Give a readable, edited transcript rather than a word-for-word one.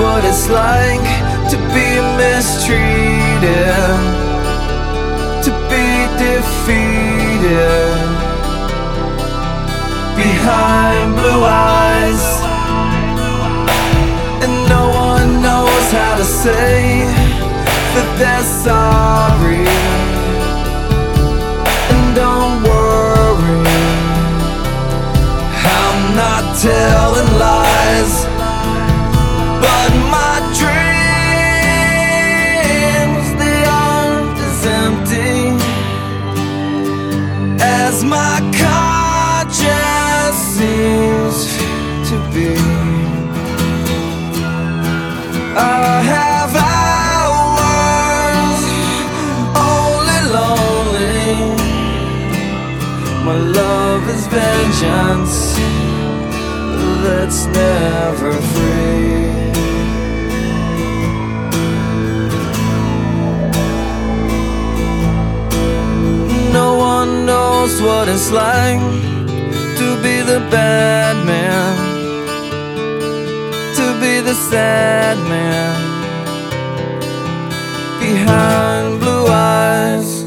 what it's like to be mistreated, to be defeated behind blue eyes. And no one knows how to say that they're sorry. And don't worry, I'm not telling lies, but my dreams, they aren't as empty as my conscience seems to be. I have hours only lonely. My love is vengeance that's never free. No one knows what it's like to be the bad man, to be the sad man behind blue eyes.